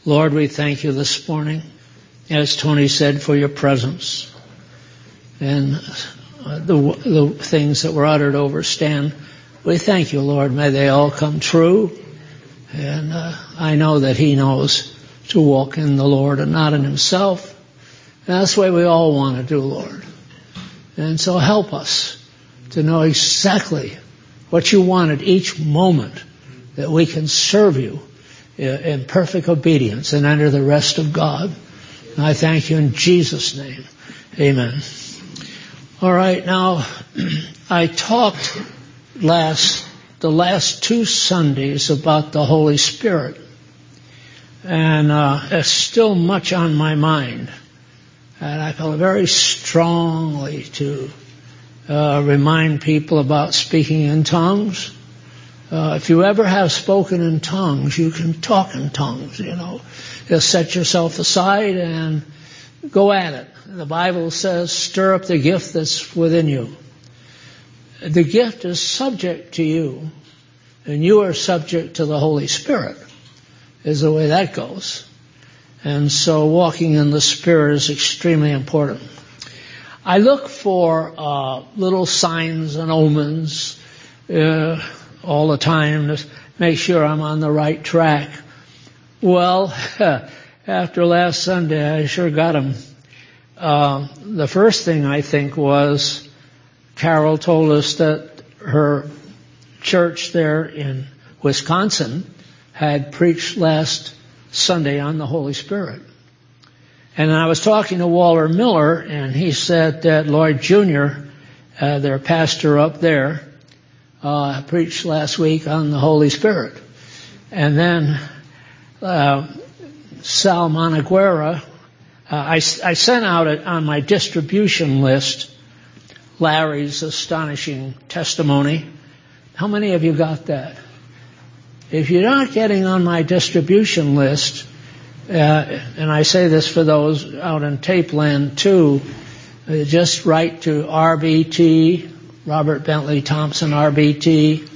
Lord, we thank you this morning, as Tony said, for your presence and the things that were uttered over Stan. We thank you, Lord. May they all come true. And I know that he knows to walk in the Lord and not in himself. And that's the way we all want to do, Lord. And so help us to know exactly what you want at each moment, that we can serve you in perfect obedience and enter the rest of God. And I thank you in Jesus' name. Amen. All right, now, I talked the last 2 Sundays about the Holy Spirit. And it's still much on my mind. And I feel very strongly to remind people about speaking in tongues. If you ever have spoken in tongues, you can talk in tongues, Just set yourself aside and go at it. The Bible says, stir up the gift that's within you. The gift is subject to you, and you are subject to the Holy Spirit, is the way that goes. And so walking in the Spirit is extremely important. I look for little signs and omens all the time to make sure I'm on the right track. Well, after last Sunday, I sure got them. The first thing I think was Carol told us that her church there in Wisconsin had preached last Sunday on the Holy Spirit. And I was talking to Walter Miller, and he said that Lloyd Jr., their pastor up there, preached last week on the Holy Spirit. And then Sal Monaguera, I sent out on my distribution list Larry's astonishing testimony. How many of you got that? If you're not getting on my distribution list, and I say this for those out in Tape Land too, just write to RBT, Robert Bentley Thompson, RBT,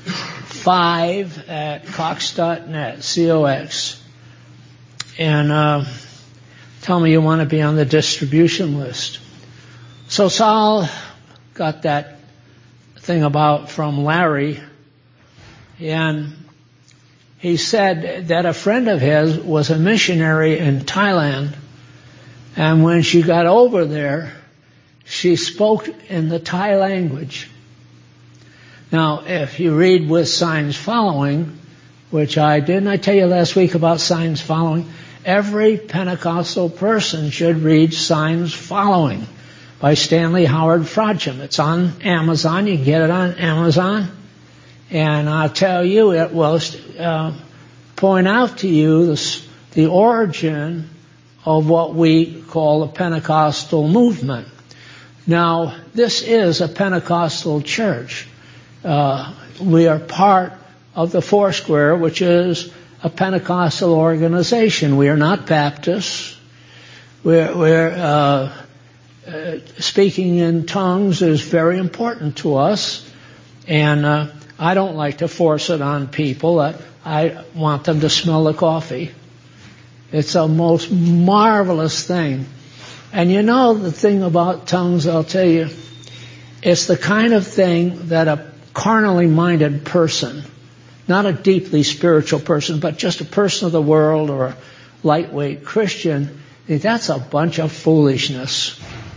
5 at cox.net, COX. And tell me you want to be on the distribution list. So Sal got that thing about from Larry, and he said that a friend of his was a missionary in Thailand, and when she got over there, she spoke in the Thai language. Now, if you read With Signs Following, which I didn't I tell you last week about Signs Following? Every Pentecostal person should read Signs Following by Stanley Howard Frodsham. It's on Amazon. You can get it on Amazon. And I'll tell you, it will point out to you the origin of what we call the Pentecostal movement. Now, this is a Pentecostal church. We are part of the Foursquare, which is a Pentecostal organization. We are not Baptists. We're speaking in tongues is very important to us, and I don't like to force it on people. I want them to smell the coffee. It's a most marvelous thing. And the thing about tongues, I'll tell you, it's the kind of thing that a carnally minded person, not a deeply spiritual person, but just a person of the world or a lightweight Christian, that's a bunch of foolishness.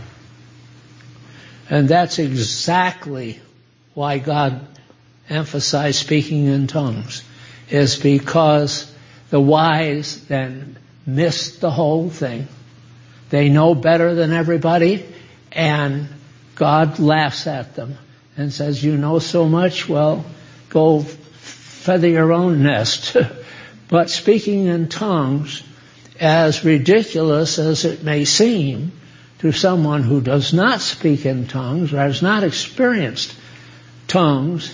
And that's exactly why God emphasized speaking in tongues, is because the wise then miss the whole thing. They know better than everybody, and God laughs at them and says, you know so much, well, go feather your own nest. But speaking in tongues, as ridiculous as it may seem to someone who does not speak in tongues or has not experienced tongues,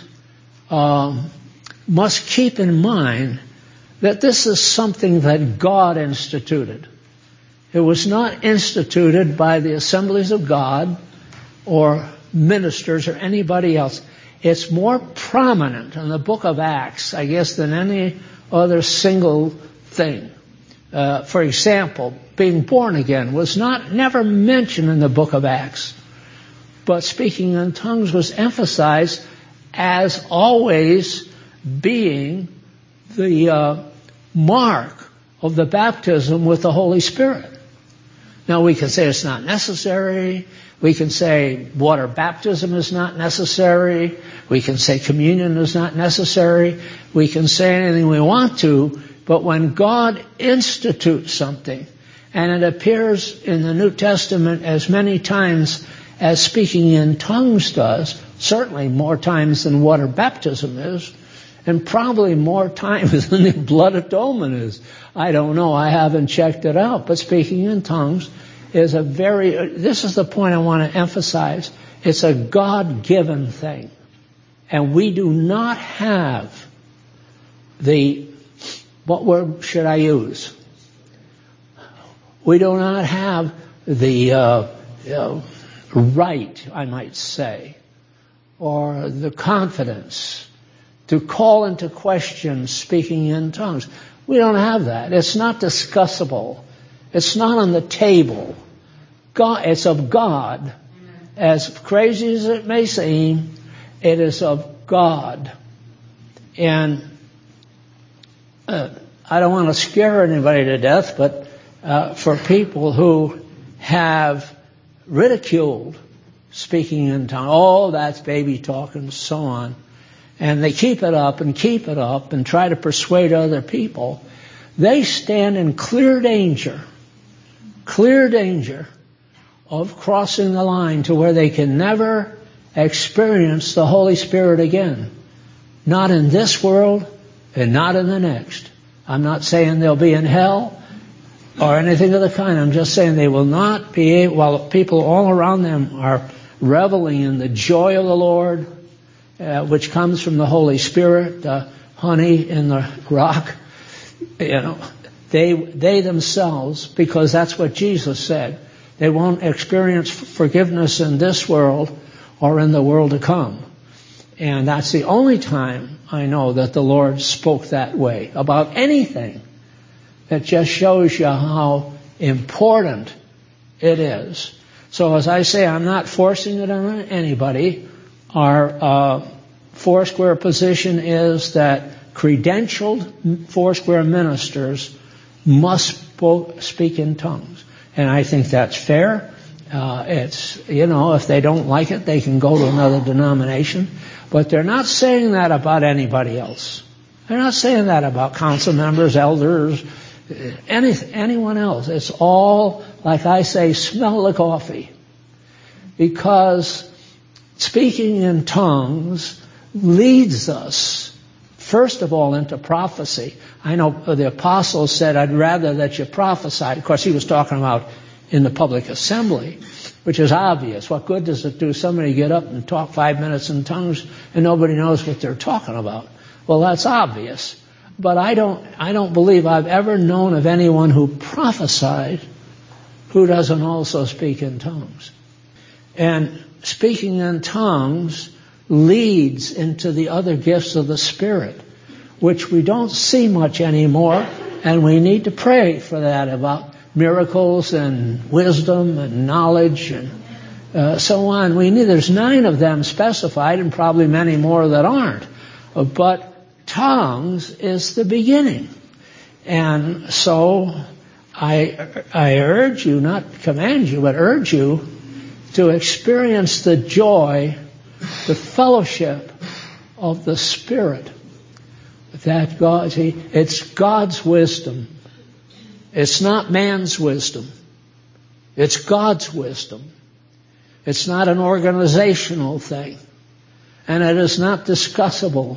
must keep in mind that this is something that God instituted. It was not instituted by the Assemblies of God or ministers or anybody else. It's more prominent in the book of Acts, I guess, than any other single thing. For example, being born again was never mentioned in the book of Acts. But speaking in tongues was emphasized as always being the mark of the baptism with the Holy Spirit. Now we can say it's not necessary. We can say water baptism is not necessary. We can say communion is not necessary. We can say anything we want to, but when God institutes something, and it appears in the New Testament as many times as speaking in tongues does, certainly more times than water baptism is, and probably more times than the blood atonement is. I don't know, I haven't checked it out, but speaking in tongues is this is the point I want to emphasize. It's a God-given thing. And we do not have what word should I use? We do not have the right, I might say, or the confidence to call into question speaking in tongues. We don't have that. It's not discussable. It's not on the table. It's of God. As crazy as it may seem, it is of God. And I don't want to scare anybody to death, but for people who have ridiculed speaking in tongues, that's baby talk and so on, and they keep it up and try to persuade other people, they stand in clear danger of crossing the line to where they can never experience the Holy Spirit again. Not in this world and not in the next. I'm not saying they'll be in hell or anything of the kind. I'm just saying they will not be able, while people all around them are reveling in the joy of the Lord, which comes from the Holy Spirit, the honey in the rock. They themselves, because that's what Jesus said, they won't experience forgiveness in this world or in the world to come. And that's the only time I know that the Lord spoke that way about anything. That just shows you how important it is. So as I say, I'm not forcing it on anybody. Our Foursquare position is that credentialed Foursquare ministers must speak in tongues. And I think that's fair. If they don't like it, they can go to another denomination. But they're not saying that about anybody else. They're not saying that about council members, elders, anyone else. It's all, like I say, smell the coffee. Because speaking in tongues leads us, first of all, into prophecy. I know the apostle said, I'd rather that you prophesied. Of course, he was talking about in the public assembly, which is obvious. What good does it do somebody get up and talk 5 minutes in tongues and nobody knows what they're talking about? Well, that's obvious. But I don't believe I've ever known of anyone who prophesied who doesn't also speak in tongues. And speaking in tongues leads into the other gifts of the Spirit, which we don't see much anymore, and we need to pray for that, about miracles and wisdom and knowledge and so on. There's 9 of them specified, and probably many more that aren't. But tongues is the beginning. And so I urge you, not command you, but urge you to experience the joy, the fellowship of the Spirit. That it's God's wisdom. It's not man's wisdom. It's God's wisdom. It's not an organizational thing. And it is not discussable.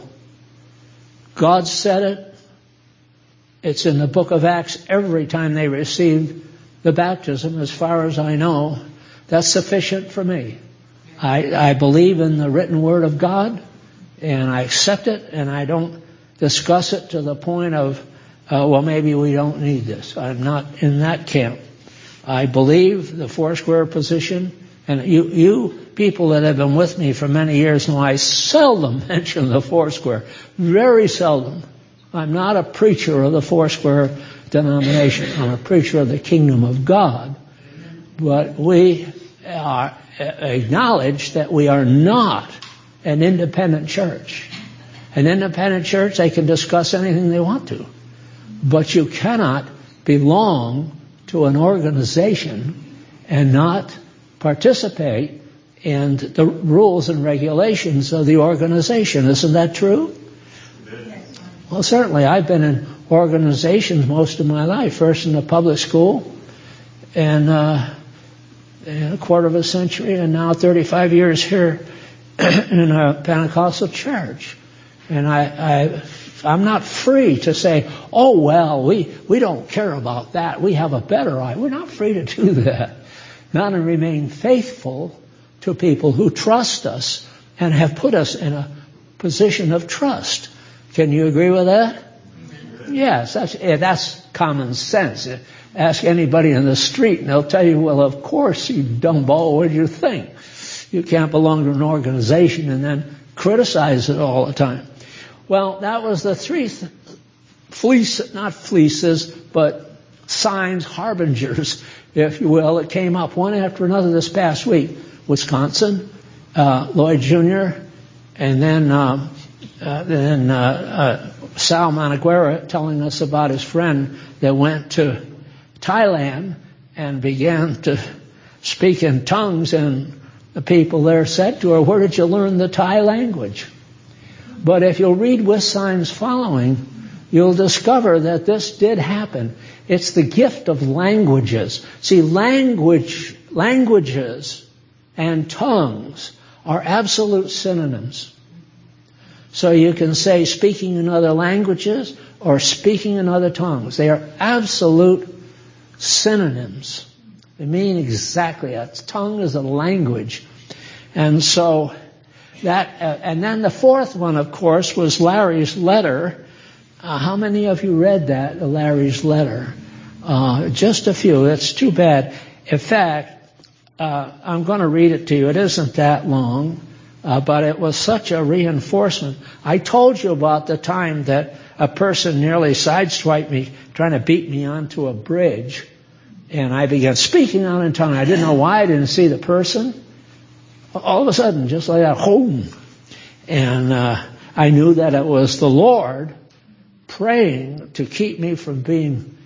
God said it. It's in the book of Acts every time they received the baptism, as far as I know. That's sufficient for me. I believe in the written word of God, and I accept it, and I don't discuss it to the point of, maybe we don't need this. I'm not in that camp. I believe the Foursquare position, and you people that have been with me for many years know I seldom mention the Foursquare. Very seldom. I'm not a preacher of the Foursquare denomination. I'm a preacher of the kingdom of God. But we acknowledge that we are not an independent church. An independent church, they can discuss anything they want to. But you cannot belong to an organization and not participate in the rules and regulations of the organization. Isn't that true? Yes. Well, certainly. I've been in organizations most of my life. First in the public school, and in a quarter of a century, and now 35 years here in a Pentecostal church. And I'm not free to say, oh, well, we don't care about that. We have a better eye. We're not free to do that. Not to remain faithful to people who trust us and have put us in a position of trust. Can you agree with that? Yes, that's common sense. Ask anybody in the street and they'll tell you, well, of course, you dumbo, what do you think? You can't belong to an organization and then criticize it all the time. Well, that was the three not fleeces, but signs, harbingers, if you will, that came up one after another this past week. Wisconsin, Lloyd Jr., and then Sal Managuera telling us about his friend that went to Thailand and began to speak in tongues, and the people there said to her, where did you learn the Thai language? But if you'll read With Signs Following, you'll discover that this did happen. It's the gift of languages. See, languages and tongues are absolute synonyms. So you can say speaking in other languages or speaking in other tongues. They are absolute synonyms. They mean exactly that. Tongue is a language. And so that, and then the fourth one, of course, was Larry's letter. How many of you read that, Larry's letter? Just a few. It's too bad. In fact, I'm going to read it to you. It isn't that long, but it was such a reinforcement. I told you about the time that a person nearly sideswiped me, trying to beat me onto a bridge, and I began speaking out in tongue. I didn't know why. I didn't see the person. All of a sudden, just like that, home. And I knew that it was the Lord praying to keep me from being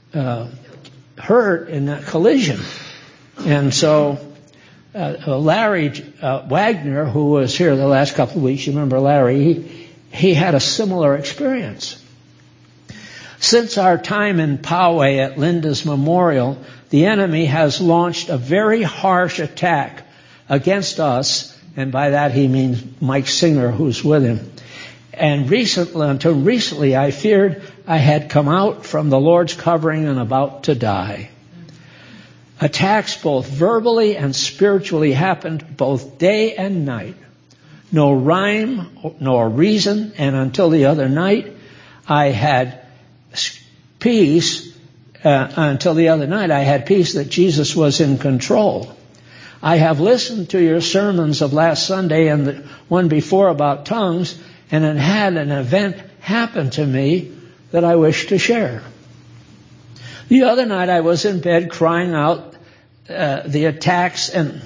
hurt in that collision. And so Larry Wagner, who was here the last couple of weeks, you remember Larry, he had a similar experience. Since our time in Poway at Linda's Memorial, the enemy has launched a very harsh attack against us, and by that he means Mike Singer, who's with him. And until recently, I feared I had come out from the Lord's covering and about to die. Attacks both verbally and spiritually happened both day and night. No rhyme nor reason, and until the other night, I had peace. Until the other night, I had peace that Jesus was in control. I have listened to your sermons of last Sunday and the one before about tongues, and it had an event happen to me that I wish to share. The other night I was in bed crying out the attacks and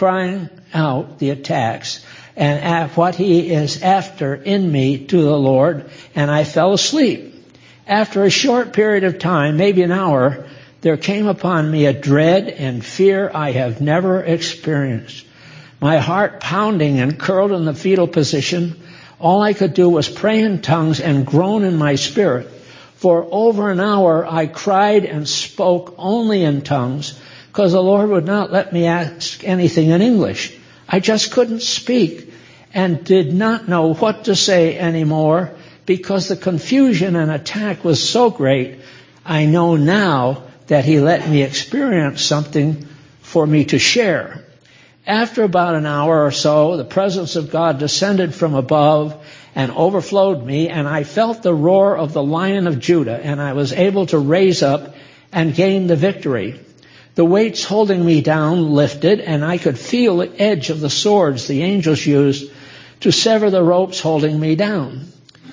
what he is after in me to the Lord, and I fell asleep. After a short period of time, maybe an hour, there came upon me a dread and fear I have never experienced. My heart pounding and curled in the fetal position. All I could do was pray in tongues and groan in my spirit. For over an hour I cried and spoke only in tongues because the Lord would not let me ask anything in English. I just couldn't speak and did not know what to say anymore because the confusion and attack was so great. I know now that he let me experience something for me to share. After about an hour or so, the presence of God descended from above and overflowed me, and I felt the roar of the Lion of Judah, and I was able to raise up and gain the victory. The weights holding me down lifted, and I could feel the edge of the swords the angels used to sever the ropes holding me down.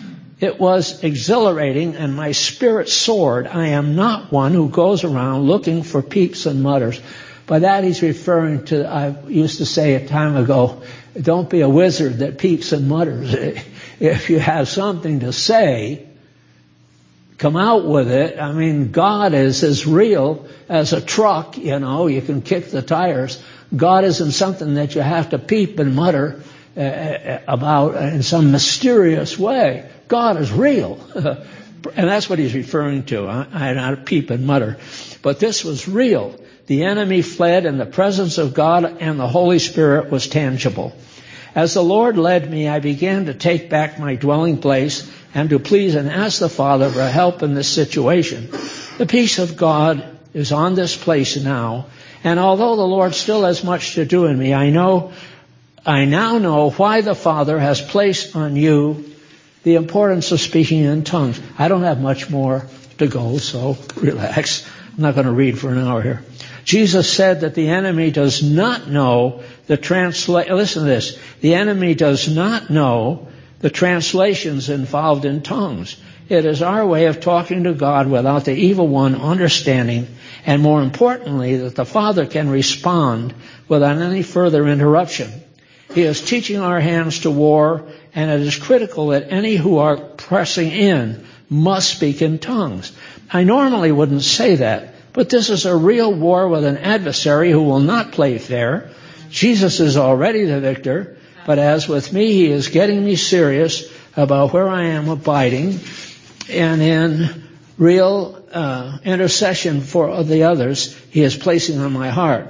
It was exhilarating, and my spirit soared. I am not one who goes around looking for peeps and mutters. By that he's referring to, I used to say a time ago, don't be a wizard that peeps and mutters. If you have something to say, come out with it. I mean, God is as real as a truck, you can kick the tires. God isn't something that you have to peep and mutter about in some mysterious way. God is real. And that's what he's referring to. I not peep and mutter. But this was real. The enemy fled, and the presence of God and the Holy Spirit was tangible. As the Lord led me, I began to take back my dwelling place and to please and ask the Father for help in this situation. The peace of God is on this place now, and although the Lord still has much to do in me, I now know why the Father has placed on you the importance of speaking in tongues. I don't have much more to go, so relax. I'm not going to read for an hour here. Jesus said that the enemy does not know listen to this. The enemy does not know the translations involved in tongues. It is our way of talking to God without the evil one understanding, and more importantly, that the Father can respond without any further interruption. He is teaching our hands to war, and it is critical that any who are pressing in must speak in tongues. I normally wouldn't say that, but this is a real war with an adversary who will not play fair. Jesus is already the victor, but as with me, he is getting me serious about where I am abiding and in real intercession for the others he is placing on my heart.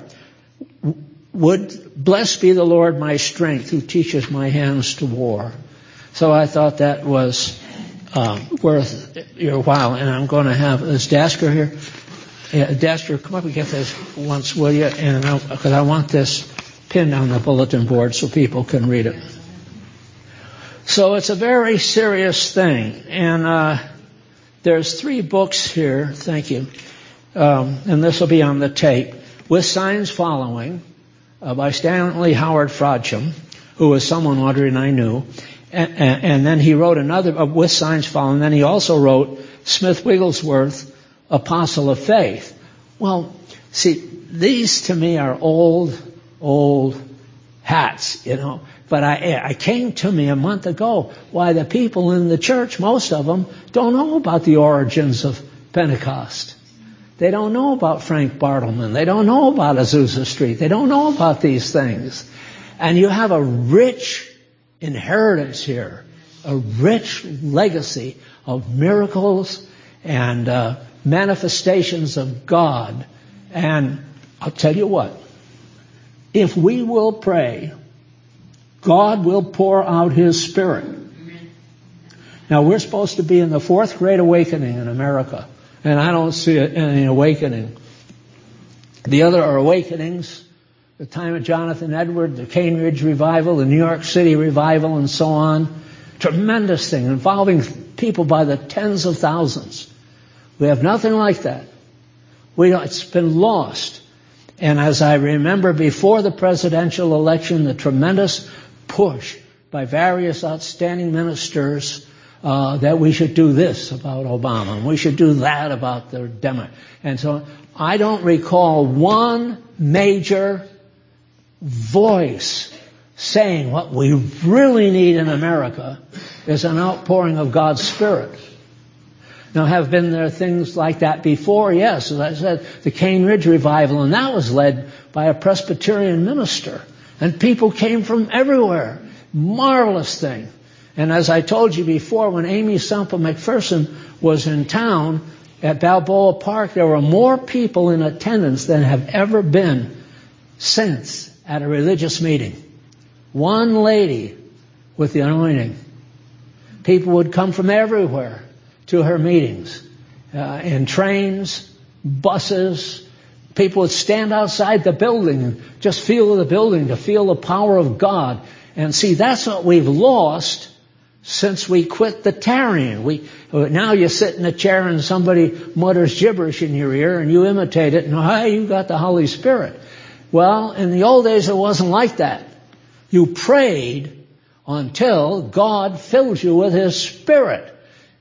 Blessed be the Lord my strength, who teaches my hands to war. So I thought that was worth your while, and I'm going to have, is Dasker here? Yeah, Dasker, come up and get this once, will you? And because I want this pinned on the bulletin board so people can read it. So it's a very serious thing, and there's 3 books here. Thank you, and this will be on the tape. With Signs Following, by Stanley Howard Frodsham, who was someone Audrey and I knew. And then he wrote another, With Signs Following. Then he also wrote Smith Wigglesworth, Apostle of Faith. Well, see, these to me are old hats, But I came to me a month ago why the people in the church, most of them, don't know about the origins of Pentecost. They don't know about Frank Bartleman. They don't know about Azusa Street. They don't know about these things. And you have a rich inheritance here, a rich legacy of miracles and manifestations of God. And I'll tell you what, if we will pray, God will pour out His Spirit. Now, we're supposed to be in the 4th Great Awakening in America. And I don't see any awakening. The other are awakenings, the time of Jonathan Edwards, the Cane Ridge Revival, the New York City Revival, and so on. Tremendous thing involving people by the tens of thousands. We have nothing like that. It's been lost. And as I remember before the presidential election, the tremendous push by various outstanding ministers that we should do this about Obama, and we should do that about the Democrats. And so I don't recall one major voice saying what we really need in America is an outpouring of God's Spirit. Now, have been there things like that before? Yes, as I said, the Cane Ridge Revival, and that was led by a Presbyterian minister. And people came from everywhere. Marvelous thing. And as I told you before, when Amy Semple McPherson was in town at Balboa Park, there were more people in attendance than have ever been since at a religious meeting. One lady with the anointing. People would come from everywhere to her meetings, in trains, buses. People would stand outside the building and just feel the building, to feel the power of God. And see, that's what we've lost since we quit the tarrying. Now you sit in a chair and somebody mutters gibberish in your ear and you imitate it, and hey, you got the Holy Spirit. Well, in the old days it wasn't like that. You prayed until God filled you with His Spirit.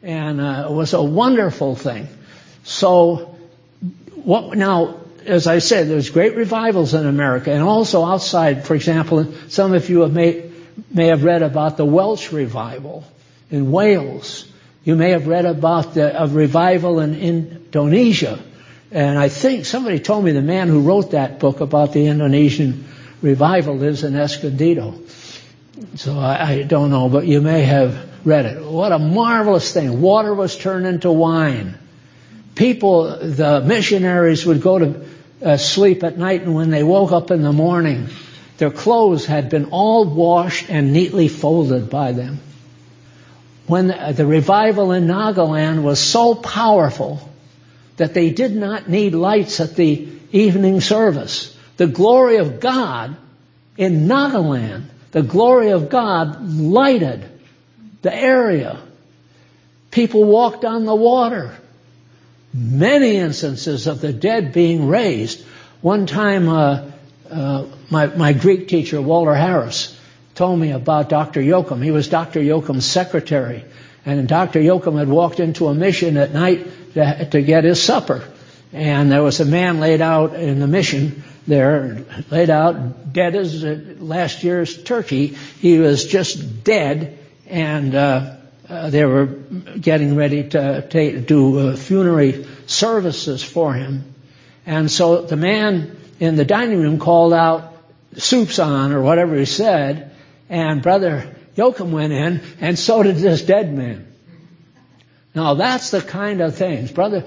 And it was a wonderful thing. So now, as I said, there's great revivals in America and also outside. For example, some of you may have read about the Welsh revival in Wales. You may have read about a revival in Indonesia. And I think somebody told me the man who wrote that book about the Indonesian revival lives in Escondido. So I don't know, but you may have read it. What a marvelous thing. Water was turned into wine. People, the missionaries would go to sleep at night, and when they woke up in the morning, their clothes had been all washed and neatly folded by them. When the revival in Nagaland was so powerful that they did not need lights at the evening service. The glory of God in Nagaland, the glory of God lighted the area. People walked on the water. Many instances of the dead being raised. One time, my Greek teacher, Walter Harris, told me about Dr. Yoakum. He was Dr. Yoakum's secretary. And Dr. Yoakum had walked into a mission at night to get his supper. And there was a man laid out in the mission there, laid out dead as last year's turkey. He was just dead, and they were getting ready to do funerary services for him. And so the man in the dining room called out, "Soup's on," or whatever he said, and Brother Yoakum went in, and so did this dead man. Now that's the kind of things. Brother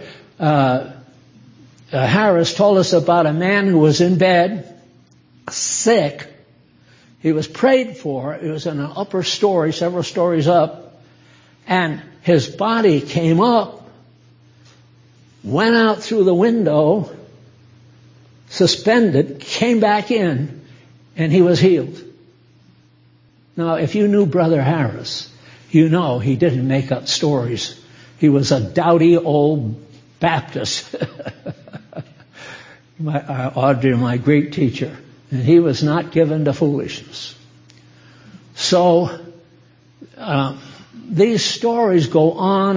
Harris told us about a man who was in bed, sick. He was prayed for. It was in an upper story, several stories up, and his body came up, went out through the window, suspended, came back in, and he was healed. Now, if you knew Brother Harris, you know he didn't make up stories. He was a dowdy old Baptist. Audrey, my Greek teacher, and he was not given to foolishness. So these stories go on,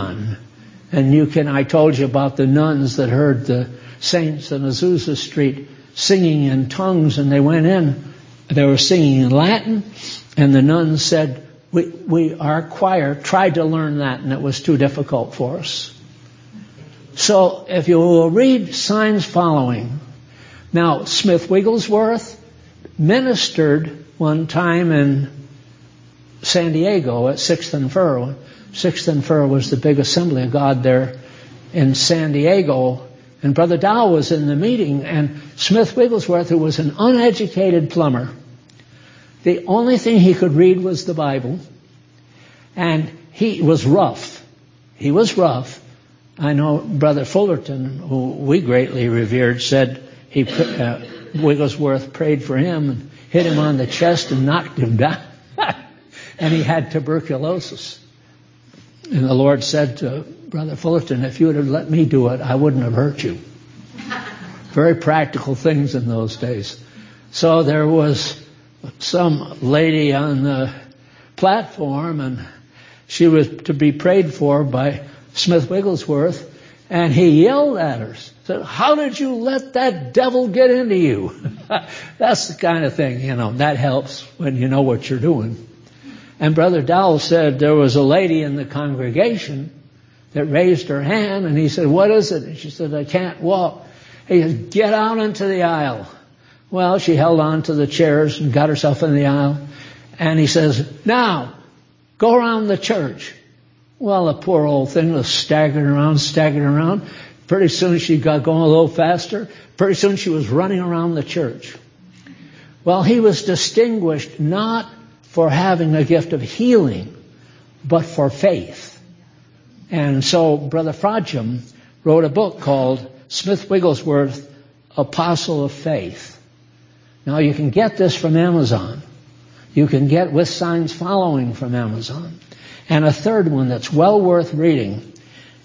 and I told you about the nuns that heard the saints in Azusa Street singing in tongues, and they went in. They were singing in Latin, and the nuns said, our choir tried to learn that, and it was too difficult for us. So if you will read Signs Following. Now, Smith Wigglesworth ministered one time in San Diego at 6th and Fur. 6th and Fur was the big assembly of God there in San Diego. And Brother Dow was in the meeting, and Smith Wigglesworth, who was an uneducated plumber, the only thing he could read was the Bible, and he was rough. He was rough. I know Brother Fullerton, who we greatly revered, said Wigglesworth prayed for him and hit him on the chest and knocked him down. And he had tuberculosis. And the Lord said to Brother Fullerton, if you would have let me do it, I wouldn't have hurt you. Very practical things in those days. So there was some lady on the platform, and she was to be prayed for by Smith Wigglesworth, and he yelled at her, said, "How did you let that devil get into you?" That's the kind of thing, that helps when you know what you're doing. And Brother Dowell said there was a lady in the congregation that raised her hand, and he said, "What is it?" And she said, "I can't walk." He said, "Get out into the aisle." Well, she held on to the chairs and got herself in the aisle. And he says, "Now, go around the church." Well, the poor old thing was staggering around. Pretty soon she got going a little faster. Pretty soon she was running around the church. Well, he was distinguished not for having a gift of healing, but for faith. And so Brother Frodsham wrote a book called Smith Wigglesworth, Apostle of Faith. Now you can get this from Amazon. You can get With Signs Following from Amazon. And a third one that's well worth reading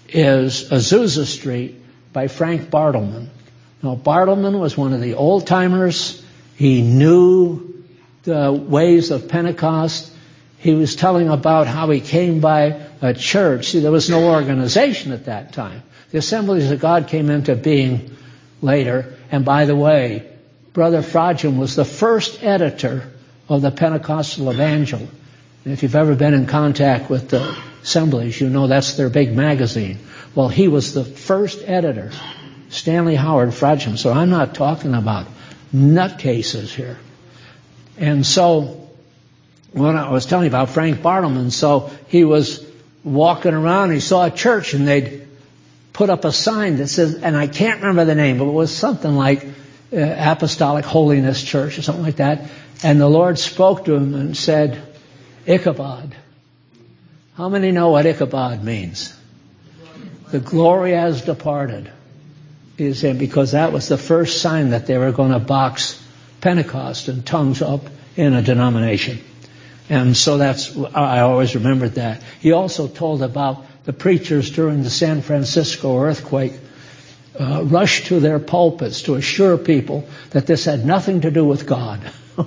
is Azusa Street by Frank Bartleman. Now, Bartleman was one of the old-timers. He knew the ways of Pentecost. He was telling about how he came by a church. See, there was no organization at that time. The Assemblies of God came into being later. And by the way, Brother Frodsham was the first editor of the Pentecostal Evangel. And if you've ever been in contact with the Assemblies, you know that's their big magazine. Well, he was the first editor, Stanley Howard Frodsham. So I'm not talking about nutcases here. And so, when I was telling you about Frank Bartleman, so he was walking around, he saw a church, and they'd put up a sign that says, and I can't remember the name, but it was something like Apostolic Holiness Church or something like that. And the Lord spoke to him and said, Ichabod. How many know what Ichabod means? The glory has departed. Is in, because that was the first sign that they were going to box Pentecost and tongues up in a denomination. And so I always remembered that. He also told about the preachers during the San Francisco earthquake rushed to their pulpits to assure people that this had nothing to do with God.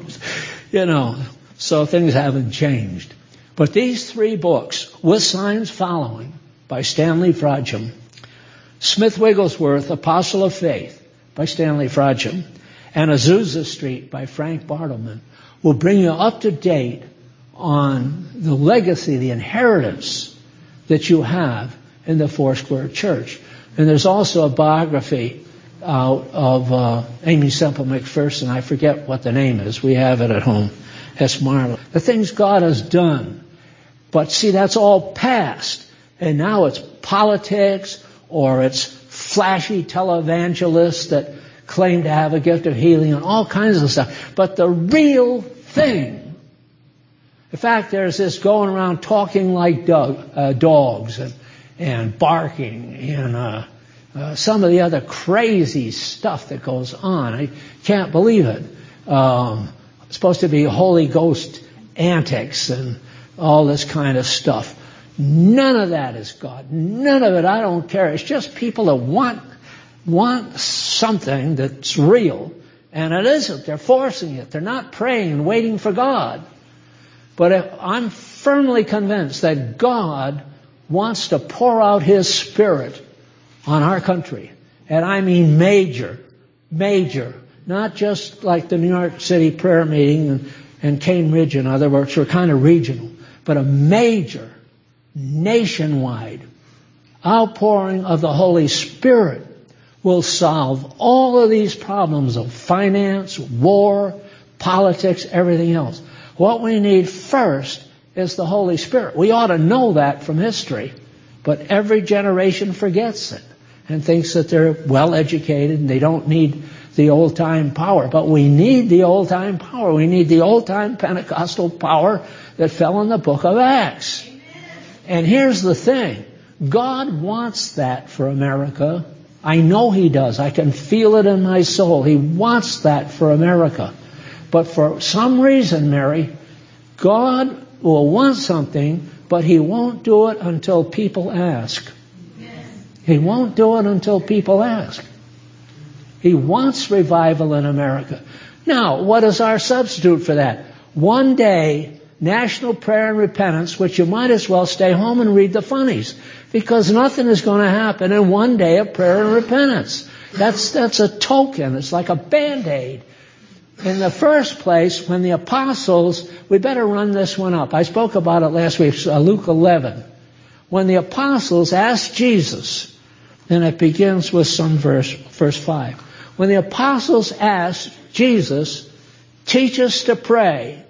So things haven't changed. But these 3 books, With Signs Following, by Stanley Frodsham, Smith Wigglesworth, Apostle of Faith, by Stanley Frodsham, and Azusa Street by Frank Bartleman, will bring you up to date on the legacy, the inheritance that you have in the Foursquare Church. And there's also a biography of Amy Semple McPherson. I forget what the name is. We have it at home. Hess Marlowe. The things God has done. But see, that's all past. And now it's politics, or it's flashy televangelists that claim to have a gift of healing and all kinds of stuff. But the real thing, in fact, there's this going around talking like dogs and barking and some of the other crazy stuff that goes on. I can't believe it. It's supposed to be Holy Ghost antics and all this kind of stuff. None of that is God. None of it. I don't care. It's just people that want something that's real, and it isn't. They're forcing it. They're not praying and waiting for God. But I'm firmly convinced that God wants to pour out His Spirit on our country. And I mean major. Not just like the New York City prayer meeting and Cane Ridge and other, which are kind of regional, but a major, nationwide outpouring of the Holy Spirit will solve all of these problems of finance, war, politics, everything else. What we need first is the Holy Spirit. We ought to know that from history, but every generation forgets it and thinks that they're well educated and they don't need the old-time power. But we need the old-time power. We need the old-time Pentecostal power that fell in the book of Acts. Amen. And here's the thing. God wants that for America. I know He does. I can feel it in my soul. He wants that for America. But for some reason, Mary, God will want something, but He won't do it until people ask. He won't do it until people ask. He wants revival in America. Now, what is our substitute for that? One day, national prayer and repentance, which you might as well stay home and read the funnies, because nothing is going to happen in one day of prayer and repentance. That's a token. It's like a Band-Aid. In the first place, when the apostles, we better run this one up. I spoke about it last week, Luke 11. When the apostles asked Jesus, and it begins with some verse 5. When the apostles asked Jesus, teach us to pray,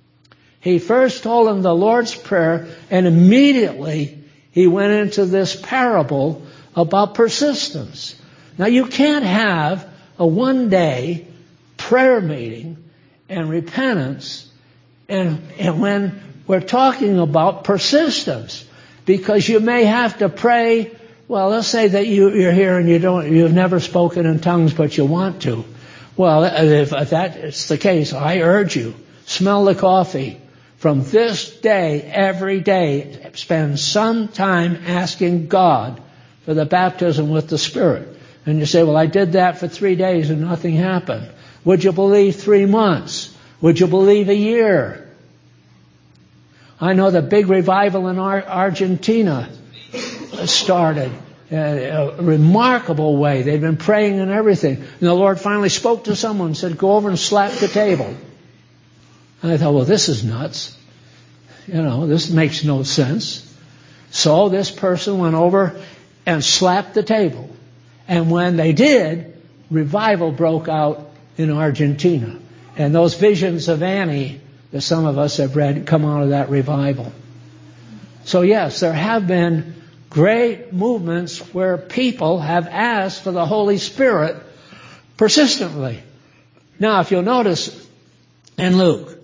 He first told them the Lord's Prayer, and immediately He went into this parable about persistence. Now, you can't have a one-day prayer meeting and repentance and when we're talking about persistence, because you may have to pray. Well, let's say that you're here and you've never spoken in tongues, but you want to. Well, if that is the case, I urge you, smell the coffee. From this day, every day, spend some time asking God for the baptism with the Spirit. And you say, well, I did that for 3 days and nothing happened. Would you believe 3 months? Would you believe a year? I know the big revival in Argentina started in a remarkable way. They'd been praying and everything. And the Lord finally spoke to someone and said, go over and slap the table. And I thought, well, this is nuts. This makes no sense. So this person went over and slapped the table. And when they did, revival broke out in Argentina. And those visions of Annie that some of us have read come out of that revival. So yes, there have been great movements where people have asked for the Holy Spirit persistently. Now, if you'll notice in Luke,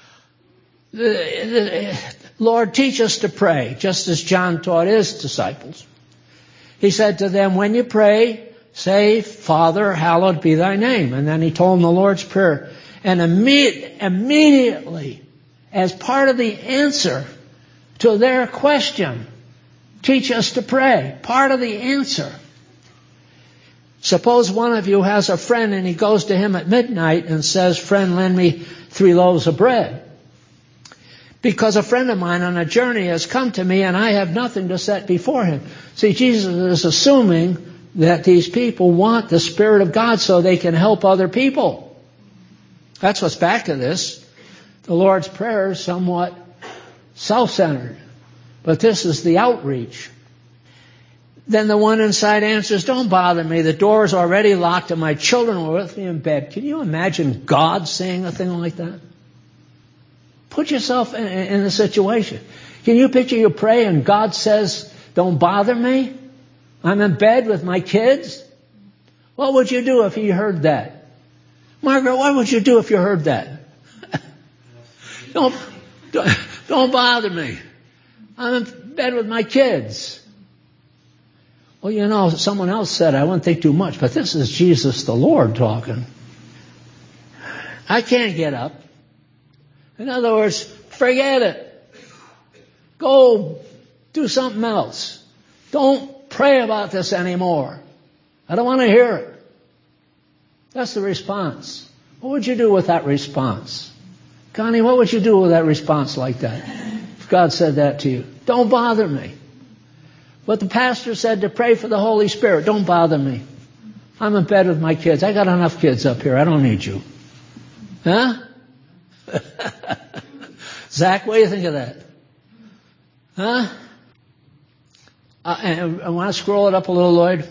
Lord, teach us to pray, just as John taught his disciples. He said to them, when you pray, say, Father, hallowed be thy name. And then he told them the Lord's Prayer. And immediately, as part of the answer to their question, teach us to pray, part of the answer. Suppose one of you has a friend and he goes to him at midnight and says, friend, lend me 3 loaves of bread. Because a friend of mine on a journey has come to me and I have nothing to set before him. See, Jesus is assuming that these people want the Spirit of God so they can help other people. That's what's back to this. The Lord's Prayer is somewhat self-centered, but this is the outreach. Then the one inside answers, don't bother me. The door is already locked and my children are with me in bed. Can you imagine God saying a thing like that? Put yourself in the situation. Can you picture you pray and God says, don't bother me? I'm in bed with my kids? What would you do if you heard that? Margaret, what would you do if you heard that? Don't bother me. I'm in bed with my kids. Well, someone else said, I wouldn't think too much, but this is Jesus the Lord talking. I can't get up. In other words, forget it. Go do something else. Don't pray about this anymore. I don't want to hear it. That's the response. What would you do with that response? Connie, what would you do with that response like that? If God said that to you, don't bother me. But the pastor said to pray for the Holy Spirit, don't bother me. I'm in bed with my kids. I got enough kids up here. I don't need you. Huh? Zach, what do you think of that? Huh? I want to scroll it up a little, Lloyd.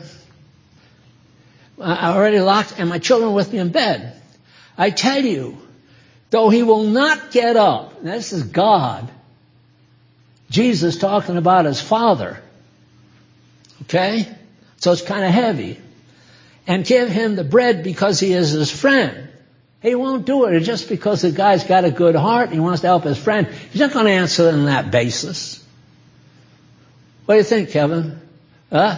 I already locked, and my children are with me in bed. I tell you, though he will not get up, and this is God, Jesus talking about his Father, okay? So it's kind of heavy. And give him the bread because he is his friend. He won't do it just because the guy's got a good heart and he wants to help his friend. He's not going to answer on that basis. What do you think, Kevin? Huh?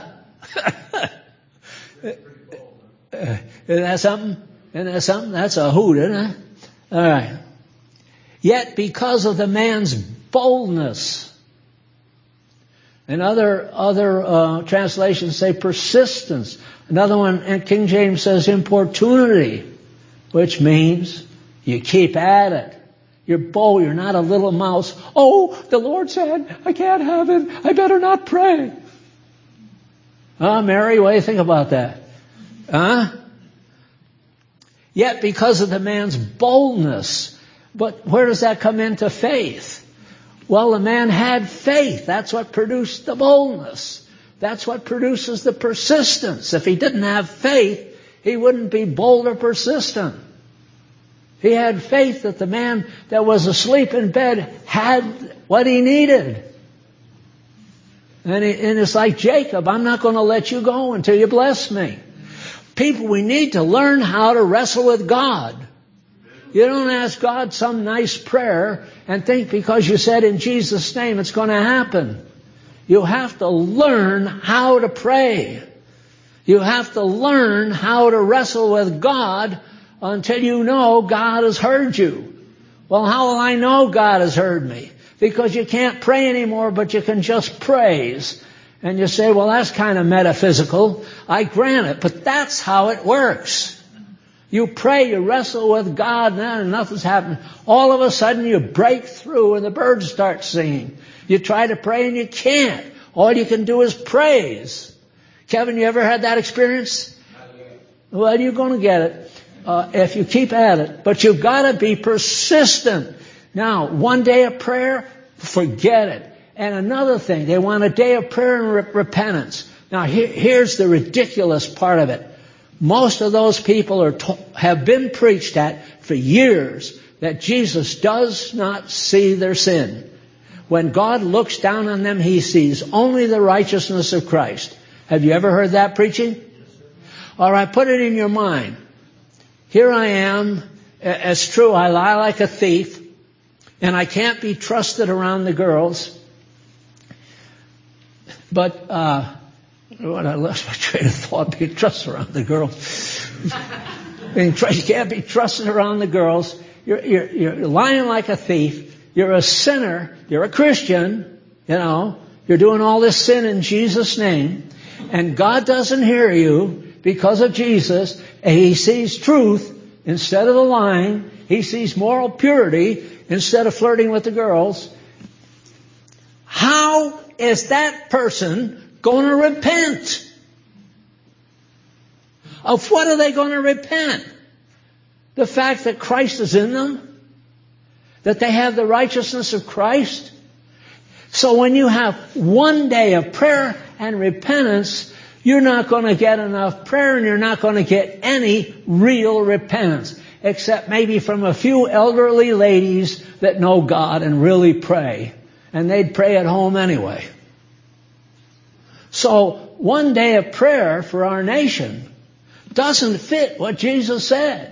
Isn't that something? That's a hoot, isn't it? All right. Yet because of the man's boldness, and other translations say persistence. Another one, and King James says importunity, which means you keep at it. You're bold. You're not a little mouse. Oh, the Lord said, I can't have it. I better not pray. Mary, what do you think about that? Yet because of the man's boldness. But where does that come into faith? Well, the man had faith. That's what produced the boldness. That's what produces the persistence. If he didn't have faith, he wouldn't be bold or persistent. He had faith that the man that was asleep in bed had what he needed. And it's like Jacob, I'm not going to let you go until you bless me. People, we need to learn how to wrestle with God. You don't ask God some nice prayer and think because you said in Jesus' name it's going to happen. You have to learn how to pray. You have to learn how to wrestle with God until you know God has heard you. Well, how will I know God has heard me? Because you can't pray anymore, but you can just praise. And you say, well, that's kind of metaphysical. I grant it, but that's how it works. You pray, you wrestle with God, and nothing's happening. All of a sudden you break through and the birds start singing. You try to pray and you can't. All you can do is praise. Kevin, you ever had that experience? Well, you're going to get it if you keep at it. But you've got to be persistent. Now, one day of prayer, forget it. And another thing, they want a day of prayer and repentance. Now, here's the ridiculous part of it. Most of those people have been preached at for years that Jesus does not see their sin. When God looks down on them, He sees only the righteousness of Christ. Have you ever heard that preaching? All right, put it in your mind. Here I am. It's true, I lie like a thief, and I can't be trusted around the girls. But I lost my train of thought, being trusted around the girls. You can't be trusted around the girls. You're lying like a thief. You're a sinner. You're a Christian. You're doing all this sin in Jesus' name. And God doesn't hear you because of Jesus. And He sees truth instead of the lying. He sees moral purity instead of flirting with the girls. How is that person going to repent? Of what are they going to repent? The fact that Christ is in them? That they have the righteousness of Christ? So when you have one day of prayer and repentance, you're not going to get enough prayer and you're not going to get any real repentance, except maybe from a few elderly ladies that know God and really pray. And they'd pray at home anyway. So one day of prayer for our nation doesn't fit what Jesus said.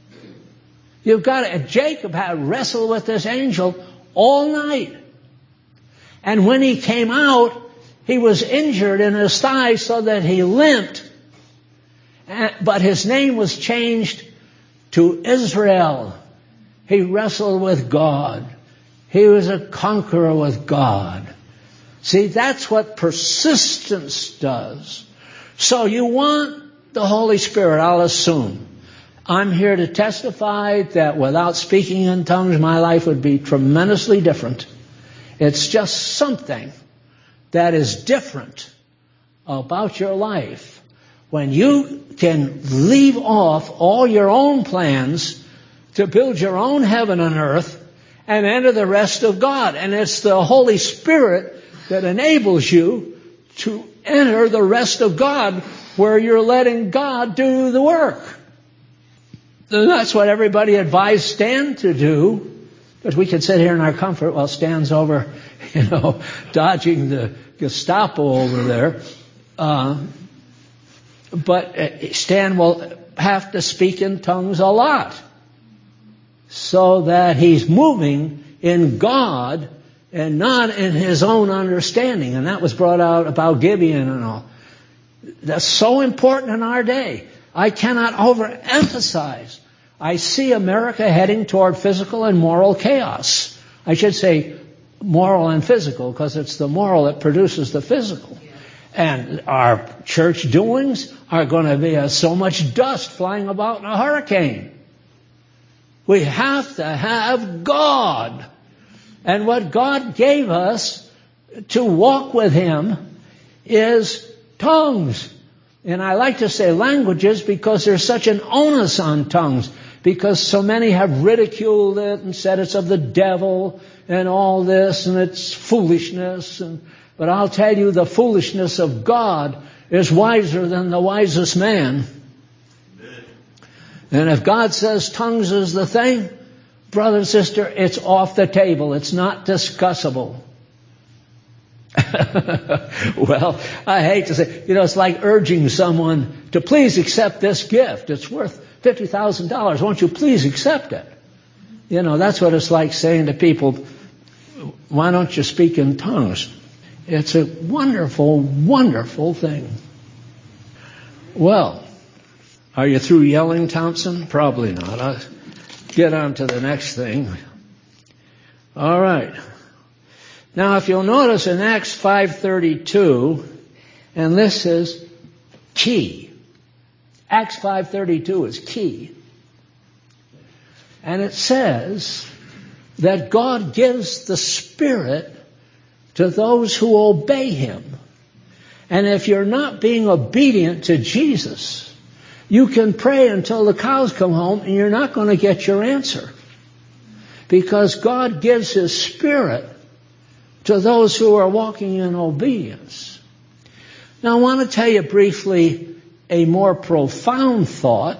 Jacob had wrestled with this angel all night. And when he came out, he was injured in his thigh so that he limped. But his name was changed to Israel. He wrestled with God. He was a conqueror with God. See, that's what persistence does. So you want the Holy Spirit, I'll assume. I'm here to testify that without speaking in tongues, my life would be tremendously different. It's just something that is different about your life. When you can leave off all your own plans to build your own heaven and earth and enter the rest of God. And it's the Holy Spirit that enables you to enter the rest of God where you're letting God do the work. And that's what everybody advised Stan to do. But we could sit here in our comfort while Stan's over, dodging the Gestapo over there. But Stan will have to speak in tongues a lot so that he's moving in God and not in his own understanding. And that was brought out about Gibeon and all. That's so important in our day. I cannot overemphasize. I see America heading toward physical and moral chaos. I should say moral and physical, because it's the moral that produces the physical. And our church doings are going to be so much dust flying about in a hurricane. We have to have God. And what God gave us to walk with Him is tongues. And I like to say languages because there's such an onus on tongues. Because so many have ridiculed it and said it's of the devil and all this and it's foolishness. But I'll tell you, the foolishness of God is wiser than the wisest man. Amen. And if God says tongues is the thing, brother and sister, it's off the table. It's not discussable. Well, I hate to say, it's like urging someone to please accept this gift. It's worth $50,000. Won't you please accept it? That's what it's like saying to people, why don't you speak in tongues? It's a wonderful, wonderful thing. Well, are you through yelling, Thompson? Probably not. I'll get on to the next thing. All right. Now, if you'll notice in Acts 5:32, and this is key. Acts 5:32 is key. And it says that God gives the Spirit to those who obey Him. And if you're not being obedient to Jesus, you can pray until the cows come home and you're not going to get your answer. Because God gives His Spirit to those who are walking in obedience. Now I want to tell you briefly a more profound thought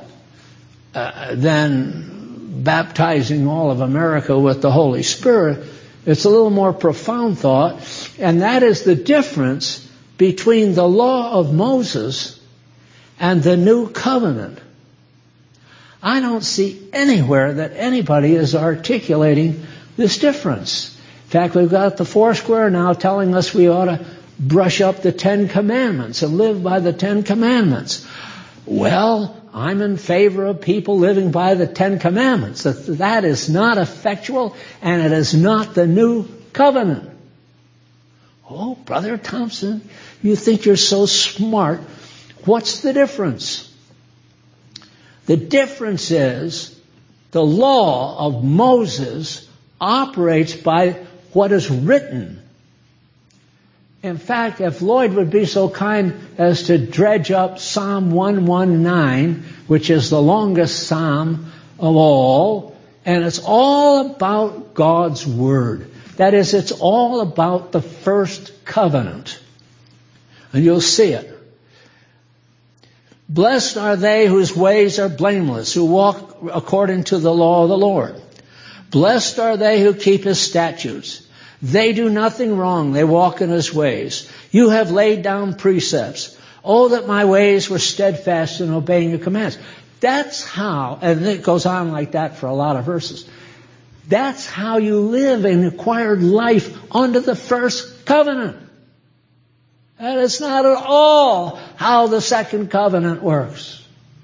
than baptizing all of America with the Holy Spirit. It's a little more profound thought, and that is the difference between the law of Moses and the new covenant. I don't see anywhere that anybody is articulating this difference. In fact, we've got the Foursquare now telling us we ought to brush up the Ten Commandments and live by the Ten Commandments. Well, I'm in favor of people living by the Ten Commandments. That is not effectual, and it is not the new covenant. Oh, Brother Thompson, you think you're so smart. What's the difference? The difference is the law of Moses operates by what is written. In fact, if Lloyd would be so kind as to dredge up Psalm 119, which is the longest psalm of all, and it's all about God's Word. That is, it's all about the first covenant. And you'll see it. Blessed are they whose ways are blameless, who walk according to the law of the Lord. Blessed are they who keep His statutes. They do nothing wrong. They walk in His ways. You have laid down precepts. Oh, that my ways were steadfast in obeying your commands. That's how, and it goes on like that for a lot of verses. That's how you live in acquired life under the first covenant. And it's not at all how the second covenant works.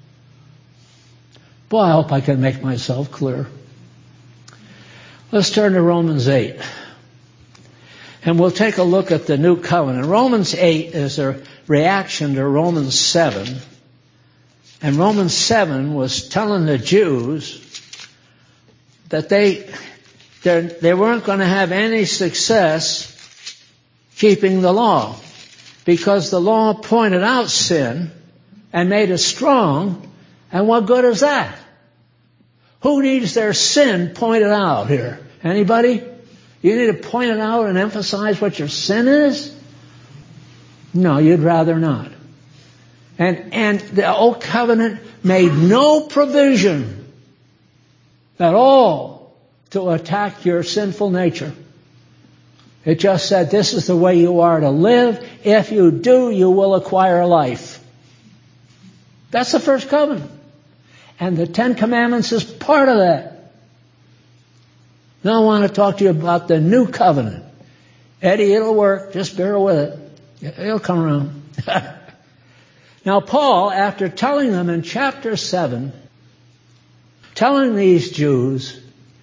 Boy, I hope I can make myself clear. Let's turn to Romans 8. And we'll take a look at the new covenant. Romans 8 is a reaction to Romans 7. And Romans 7 was telling the Jews that they weren't going to have any success keeping the law, because the law pointed out sin and made it strong. And what good is that? Who needs their sin pointed out here? Anybody? You need to point it out and emphasize what your sin is? No, you'd rather not. And the old covenant made no provision at all to attack your sinful nature. It just said, this is the way you are to live. If you do, you will acquire life. That's the first covenant. And the Ten Commandments is part of that. Now I want to talk to you about the new covenant. Eddie, it'll work. Just bear with it. It'll come around. Now Paul, after telling them in chapter 7, telling these Jews,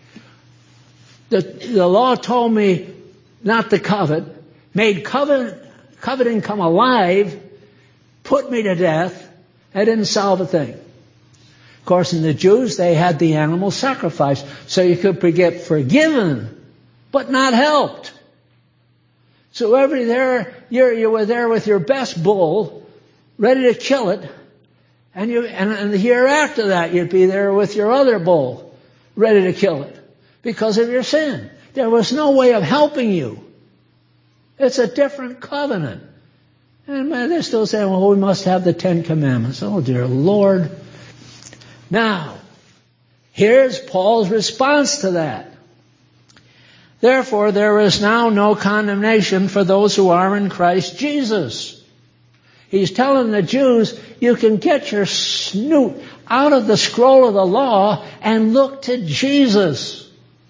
the law told me not to covet, made coveting come alive, put me to death. I didn't solve a thing. Of course, in the Jews, they had the animal sacrifice, so you could get forgiven, but not helped. So you were there with your best bull, ready to kill it, and the year after that, you'd be there with your other bull, ready to kill it, because of your sin. There was no way of helping you. It's a different covenant. And they're still saying, well, we must have the Ten Commandments. Oh, dear Lord. Now, here's Paul's response to that. Therefore, there is now no condemnation for those who are in Christ Jesus. He's telling the Jews, you can get your snoot out of the scroll of the law and look to Jesus.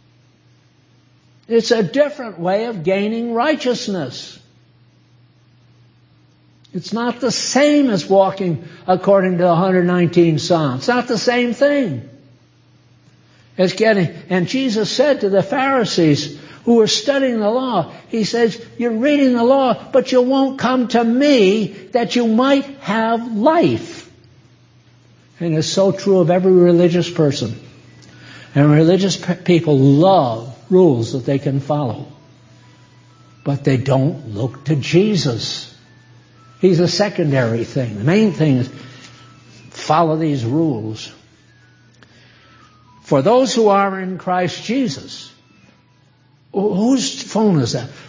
It's a different way of gaining righteousness. It's not the same as walking according to the 119 Psalms. It's not the same thing. And Jesus said to the Pharisees who were studying the law, He says, you're reading the law, but you won't come to me that you might have life. And it's so true of every religious person. And religious people love rules that they can follow. But they don't look to Jesus. He's a secondary thing. The main thing is follow these rules. For those who are in Christ Jesus. Whose phone is that?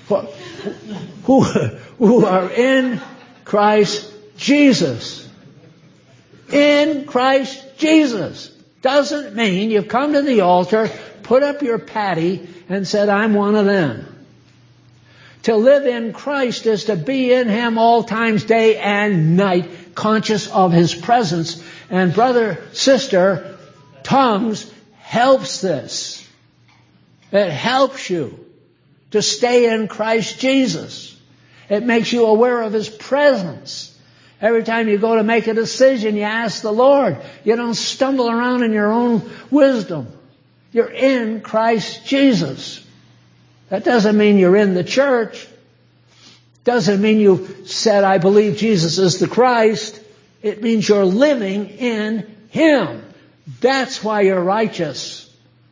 Who are in Christ Jesus. In Christ Jesus. Doesn't mean you've come to the altar, put up your patty, and said, I'm one of them. To live in Christ is to be in Him all times, day and night, conscious of His presence. And brother, sister, tongues helps this. It helps you to stay in Christ Jesus. It makes you aware of His presence. Every time you go to make a decision, you ask the Lord. You don't stumble around in your own wisdom. You're in Christ Jesus. That doesn't mean you're in the church. Doesn't mean you said, I believe Jesus is the Christ. It means you're living in Him. That's why you're righteous.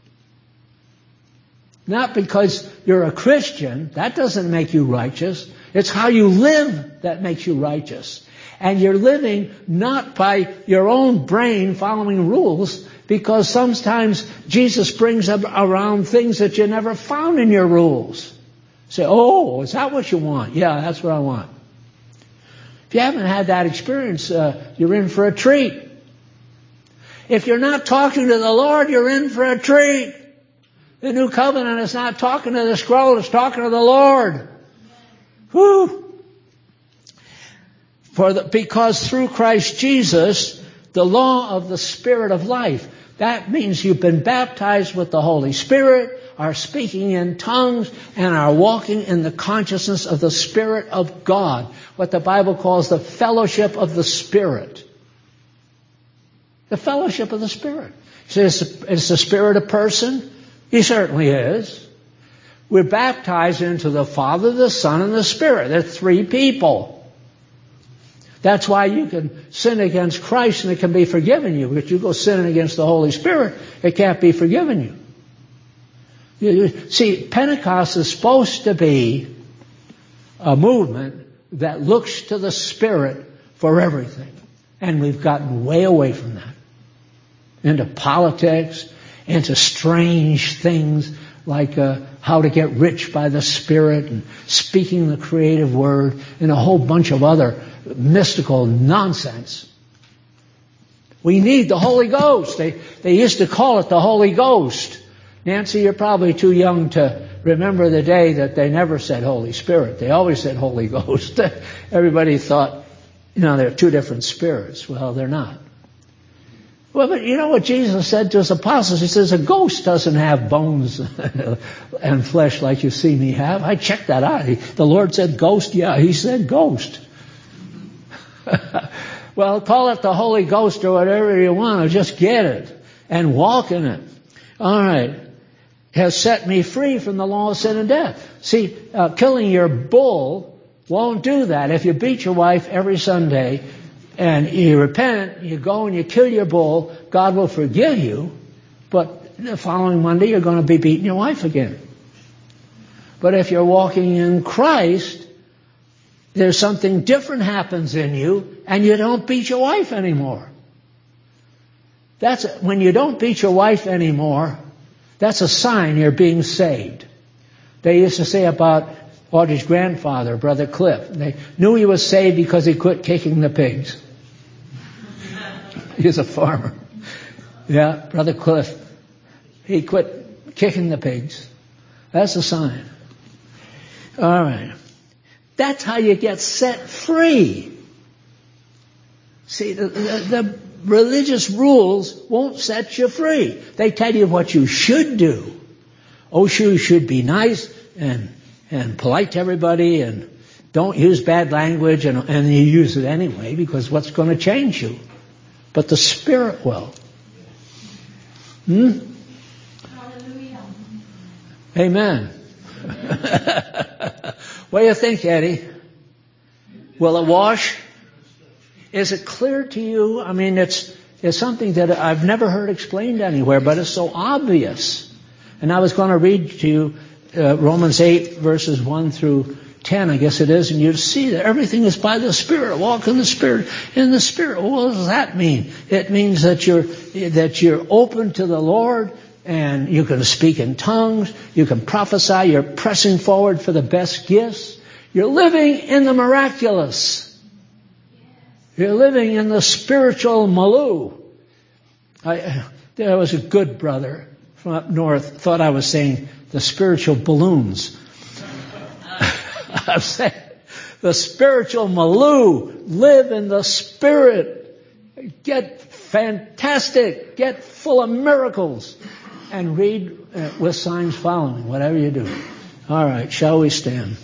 Not because you're a Christian. That doesn't make you righteous. It's how you live that makes you righteous. And you're living not by your own brain following rules, because sometimes Jesus brings up around things that you never found in your rules. Say, oh, is that what you want? Yeah, that's what I want. If you haven't had that experience, you're in for a treat. If you're not talking to the Lord, you're in for a treat. The new covenant is not talking to the scroll, it's talking to the Lord. Whew. Because through Christ Jesus, the law of the Spirit of life, that means you've been baptized with the Holy Spirit, are speaking in tongues, and are walking in the consciousness of the Spirit of God, what the Bible calls the fellowship of the Spirit. The fellowship of the Spirit. So is the Spirit a person? He certainly is. We're baptized into the Father, the Son, and the Spirit. They're three people. That's why you can sin against Christ and it can be forgiven you. But you go sinning against the Holy Spirit, it can't be forgiven you. See, Pentecost is supposed to be a movement that looks to the Spirit for everything. And we've gotten way away from that. Into politics, into strange things like how to get rich by the Spirit and speaking the creative word and a whole bunch of other mystical nonsense. We need the Holy Ghost. They used to call it the Holy Ghost. Nancy, you're probably too young to remember the day that they never said Holy Spirit. They always said Holy Ghost. Everybody thought, they're two different spirits. Well, they're not. Well, but you know what Jesus said to his apostles? He says, a ghost doesn't have bones and flesh like you see me have. I checked that out. The Lord said ghost. Yeah, He said ghost. Well, call it the Holy Ghost or whatever you want. Or just get it and walk in it. All right. Has set me free from the law of sin and death. See, killing your bull won't do that. If you beat your wife every Sunday and you repent, you go and you kill your bull, God will forgive you. But the following Monday, you're going to be beating your wife again. But if you're walking in Christ, there's something different happens in you, and you don't beat your wife anymore. When you don't beat your wife anymore, that's a sign you're being saved. They used to say about Audrey's grandfather, Brother Cliff, they knew he was saved because he quit kicking the pigs. He was a farmer. Yeah, Brother Cliff. He quit kicking the pigs. That's a sign. All right. That's how you get set free. See, the religious rules won't set you free. They tell you what you should do. Oh, you should be nice and polite to everybody and don't use bad language, and you use it anyway because what's going to change you? But the Spirit will. Hallelujah. Amen. What do you think, Eddie? Will it wash? Is it clear to you? I mean, it's is something that I've never heard explained anywhere, but it's so obvious. And I was going to read to you Romans 8, verses 1 through 10, I guess it is, and you'd see that everything is by the Spirit. Walk in the Spirit. In the Spirit. Well, what does that mean? It means that you're open to the Lord, and you can speak in tongues. You can prophesy. You're pressing forward for the best gifts. You're living in the miraculous. You're living in the spiritual milieu. There was a good brother from up north thought I was saying the spiritual balloons. I'm saying the spiritual milieu. Live in the Spirit. Get fantastic. Get full of miracles. And read with signs following, whatever you do. All right, shall we stand?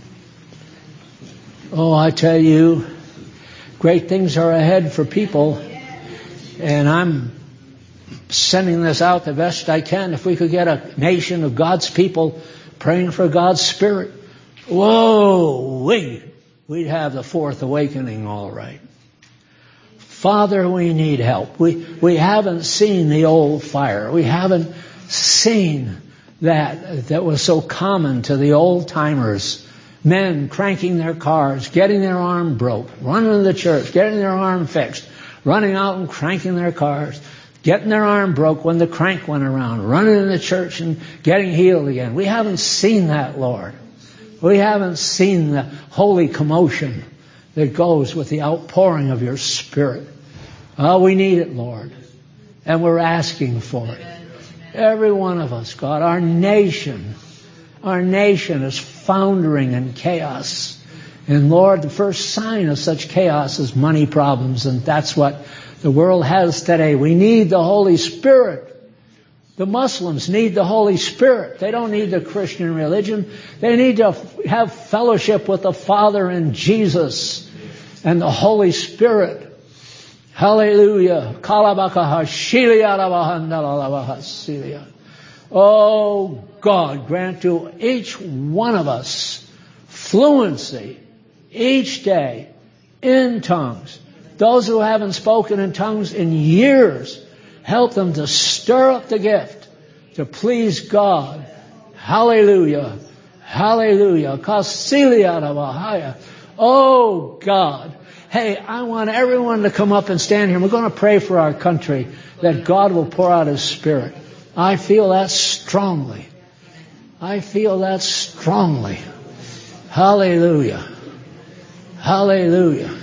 Oh, I tell you, great things are ahead for people. And I'm sending this out the best I can. If we could get a nation of God's people praying for God's Spirit, whoa, we'd have the fourth awakening all right. Father, we need help. We haven't seen the old fire. We haven't seen that was so common to the old timers. Men cranking their cars, getting their arm broke, running to the church, getting their arm fixed, running out and cranking their cars, getting their arm broke when the crank went around, running in the church and getting healed again. We haven't seen that, Lord. We haven't seen the holy commotion that goes with the outpouring of your Spirit. Oh, we need it, Lord. And we're asking for it. Every one of us, God, our nation is foundering in chaos. And Lord, the first sign of such chaos is money problems, and that's what the world has today. We need the Holy Spirit. The Muslims need the Holy Spirit. They don't need the Christian religion. They need to have fellowship with the Father and Jesus and the Holy Spirit. Hallelujah. Oh, God, grant to each one of us fluency each day in tongues. Those who haven't spoken in tongues in years, help them to stir up the gift to please God. Hallelujah. Hallelujah. Oh, God. Hey, I want everyone to come up and stand here. We're going to pray for our country that God will pour out His Spirit. I feel that strongly. I feel that strongly. Hallelujah. Hallelujah.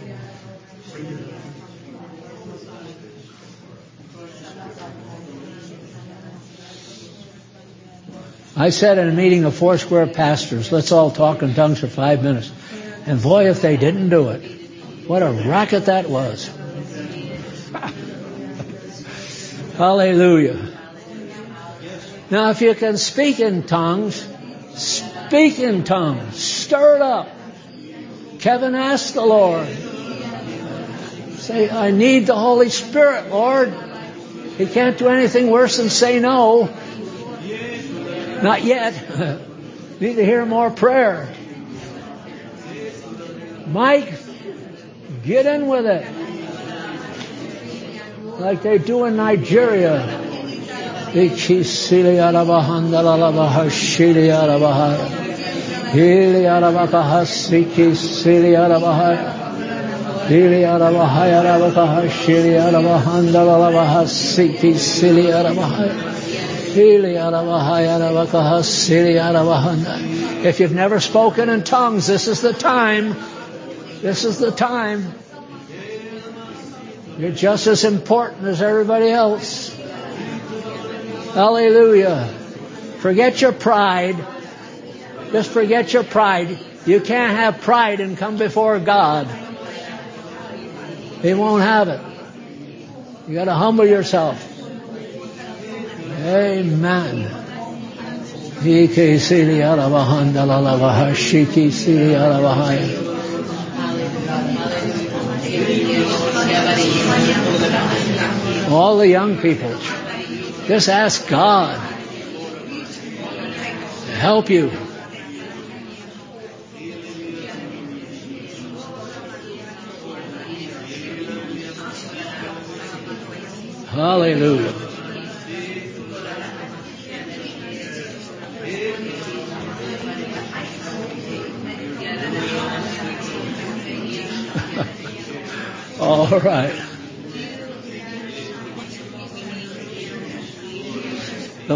I said in a meeting of Foursquare pastors, let's all talk in tongues for 5 minutes. And boy, if they didn't do it, what a racket that was. Hallelujah. Now, if you can speak in tongues, speak in tongues. Stir it up. Kevin asked the Lord. Say, I need the Holy Spirit, Lord. He can't do anything worse than say no. Not yet. Need to hear more prayer. Mike, get in with it. Like they do in Nigeria. If you've never spoken in tongues, this is the time. This is the time. You're just as important as everybody else. Hallelujah. Forget your pride. Just forget your pride. You can't have pride and come before God. He won't have it. You got to humble yourself. Amen. All the young people, just ask God to help you. Hallelujah. All right. The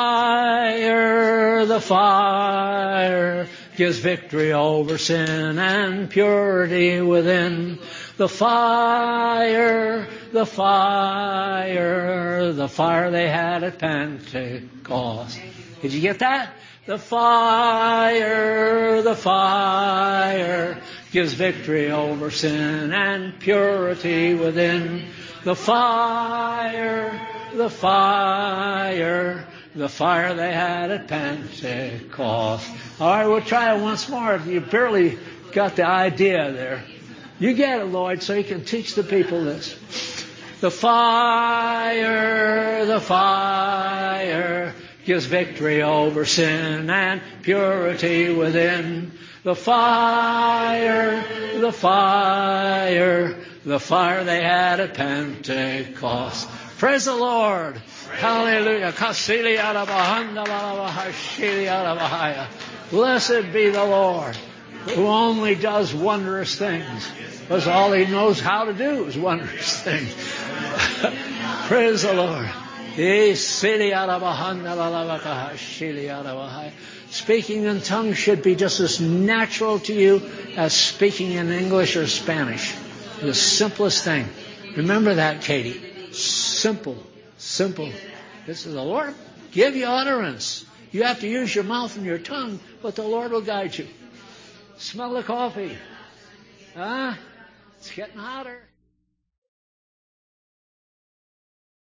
fire gives victory over sin and purity within. The fire they had at Pentecost. Did you get that? The fire gives victory over sin and purity within. The fire they had at Pentecost. All right, we'll try it once more. You barely got the idea there. You get it, Lord, so you can teach the people this. The fire gives victory over sin and purity within. The fire they had at Pentecost. Praise the Lord. Hallelujah. Blessed be the Lord, who only does wondrous things, because all he knows how to do is wondrous things. Praise the Lord. Speaking in tongues should be just as natural to you as speaking in English or Spanish. The simplest thing. Remember that, Katie. Simple. This is the Lord. Give you utterance. You have to use your mouth and your tongue, but the Lord will guide you. Smell the coffee. It's getting hotter.